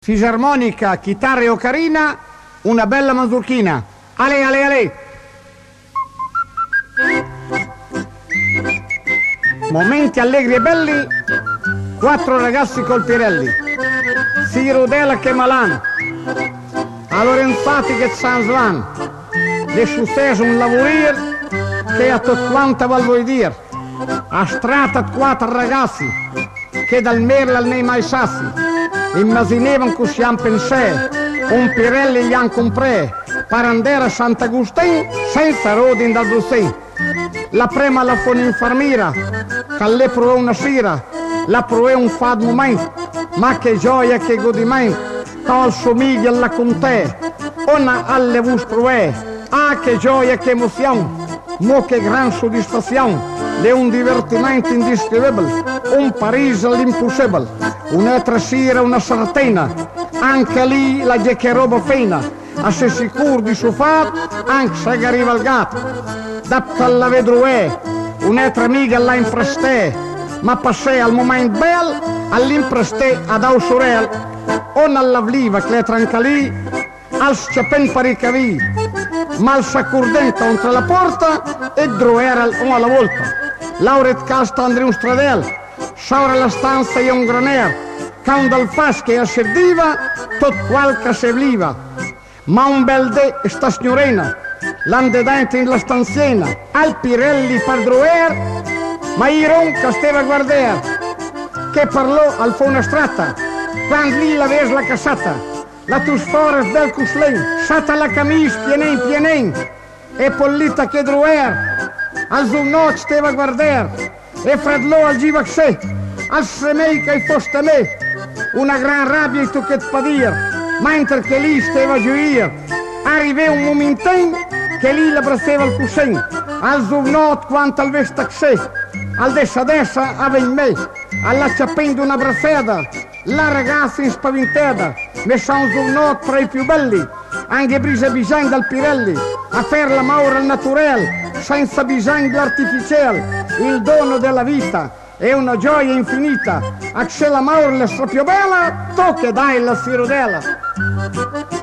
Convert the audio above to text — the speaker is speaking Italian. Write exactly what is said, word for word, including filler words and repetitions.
fisarmonica, chitarra e ocarina, una bella mazurchina. Ale, ale, ale! Momenti allegri e belli, quattro ragazzi col Pirelli, Siro Della che Malan, a Lorenzati che San Svan, le successo un lavorir che a tot quanta val vuoi dir, a strata quattro ragazzi che dal merla al nei mai sassi, immaginevan che si han pensé, un Pirelli gli han compré, per andare a Sant'Agustin senza rodin da Dustin. La prima la fu un'infermiera, che le provò una sera, la provò un fad momento, ma che gioia, che godimento, tal somiglia alla conte, ona alle vus provè, ah che gioia, che emozione, mo che gran soddisfazione, le un divertimento indescrivibile, un Parigi all'impossibile, un'altra sera una sartena, anche lì la che roba fena, a se sicuro di suo fatto, anche se arriva il gatto. Dato alla vedruè, un'altra amica l'ha imprestè, ma passè al momento bel, all'imprestè ad Ausorel, on alla vliva che le trancalì, al sciapen paricavì, ma al saccurdente oltre la porta e droera o alla volta. Lauret casta Andrea un stradel, saura la stanza e un graner, caun dal fas che asserdiva, tot qualche se vliva. Ma un bel de sta signorina, l'andedente in la stanziena, al Pirelli per droer, ma Iron che stava a guardare, che parlò al fona strata, quando lì la ves la cassata, la tus fores del cuslen, sata la camis pienen pienen, e pollita che droer, al zunot stava a guardare, e fredlò al givaxè, al semei che foste me, una gran rabbia e tu che pa dir, mentre che lì stava a gioire, arrivé un momentin che lì la braceva il cuscin, al zurnot quanto al vestaxè, al dessa dessa aveva me, alla ciappendo una braccetta, la ragazza spaventata, messa un zurnot tra i più belli, anche brisa bisogno dal Pirelli, a fare la maura al naturale, senza bisogno dell'artificiale, il dono della vita, è una gioia infinita, a se la maura è più bella, tocca dai la sirodella.